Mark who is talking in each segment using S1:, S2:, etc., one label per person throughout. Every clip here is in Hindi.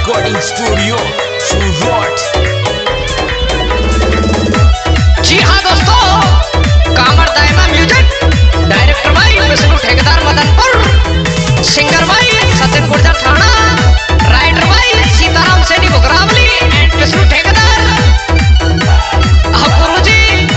S1: रिकॉर्डिंग स्टूडियो सूरत।
S2: जी हाँ दोस्तों, कामर दायमा म्यूजिक, डायरेक्टर भाई विष्णु ठेकेदार मदनपुर, सिंगर भाई सचिन गुर्जर थाना, राइटर भाई सीताराम सैनी बुकरावली एंड विष्णु ठेकेदार। अब गुरुजी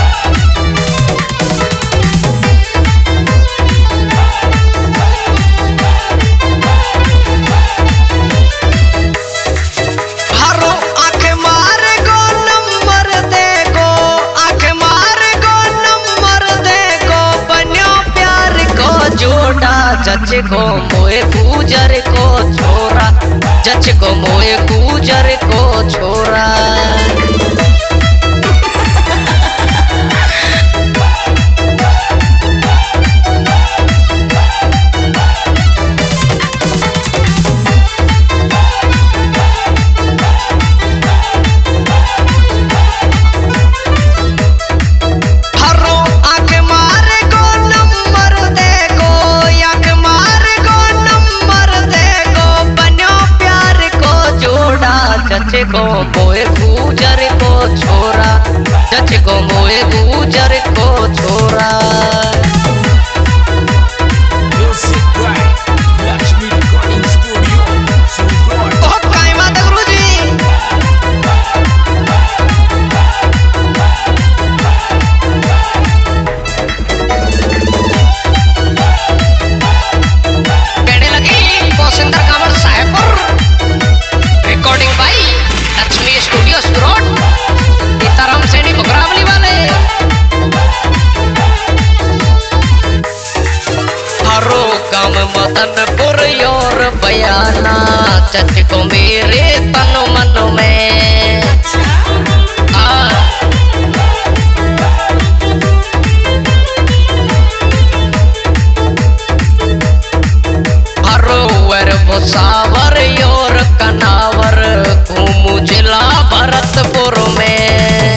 S2: जच को मोए गुजर को छोरा, जच को मोए गुजर को छोरा। जच को मोए गुजर को छोरा, जच को मोए गुजर को छोरा।
S1: Lakshmi recording studio Surat.
S2: बहुत कायम आता गुरुजी। कहने लगी कौशिंदर कामर साहेबपुर, रिकॉर्डिंग भाई लक्ष्मी स्टूडियो सूरत, सीताराम सैनी बुकरावली वाले। हरो गम मदनपुर और बयाना, चच को मेरे तन मन में हरो वर भुसावर और कनावर, घूमू जिला भरतपुर में।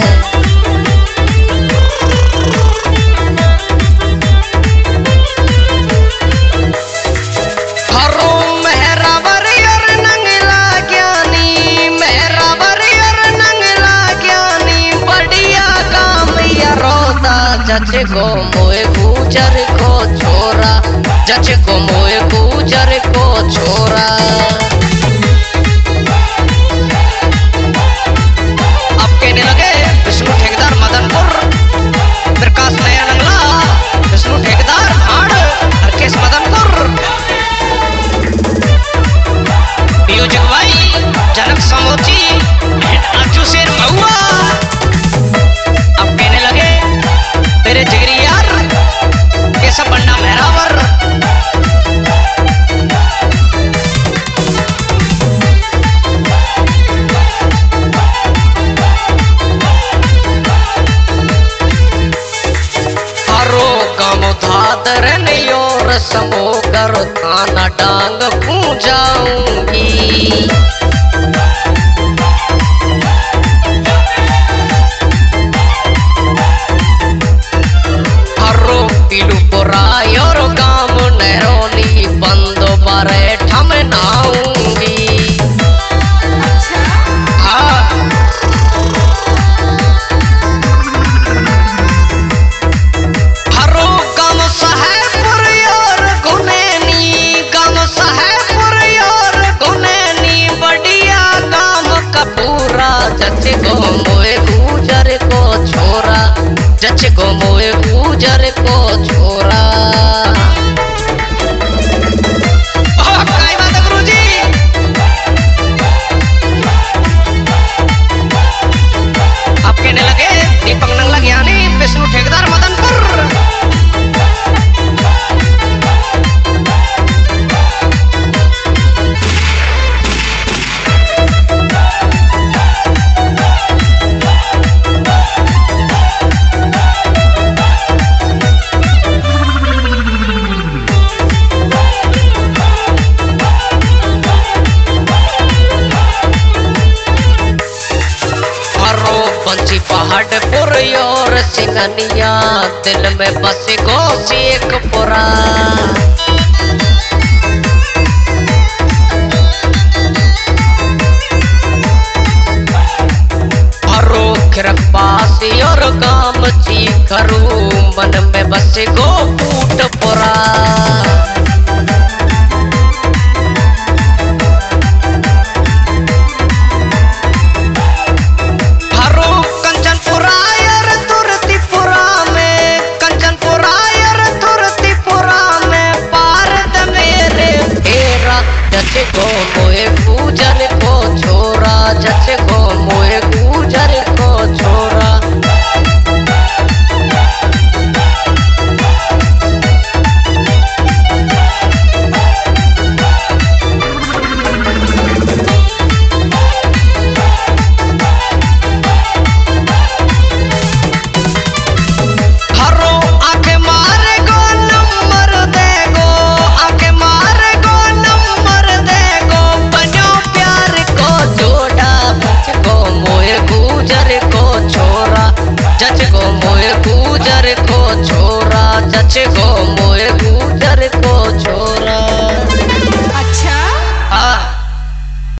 S2: हरो मेहरावर और नंगला ज्ञानी, मेहरावर और नंगला ज्ञानी, बढ़िया काम यरोदा। जच को मोए गुजर को छोरा, जच को मोए गुजर को छोरा। कहने लगे विष्णु ठेकेदार मदनपुर, प्रकाश नया नंगला, विष्णु ठेकेदार भाड़, हरकेश मदनपुर, म्यूजिक भाई जनक समोची एंड आजू शेर महुआ। अब कहने लगे तेरे जिगरी यार केशव बंडा मेहरावर। धादरन योर समो करो थाना डांग पूजाऊंगी। हरो पीलू पुराय और गाम नहरोनी, बंदो बारे ठम नाऊंगी। जच को मोए गुजर को छोरा, जच को मोए गुजर को छोरा। काय बात है गुरुजी। अब कहने लगे दीपक नंगला ज्ञानी, विष्णु ठेकेदार मदनपुर। पहाड़पुर और सिंगनिया, दिल में बस गो शेखपुरा। करूं मन में बस गो फूट पुरा को मोए गुजर को छोरा जच को मोए गुजर को छोरा जच को मोए गुजर को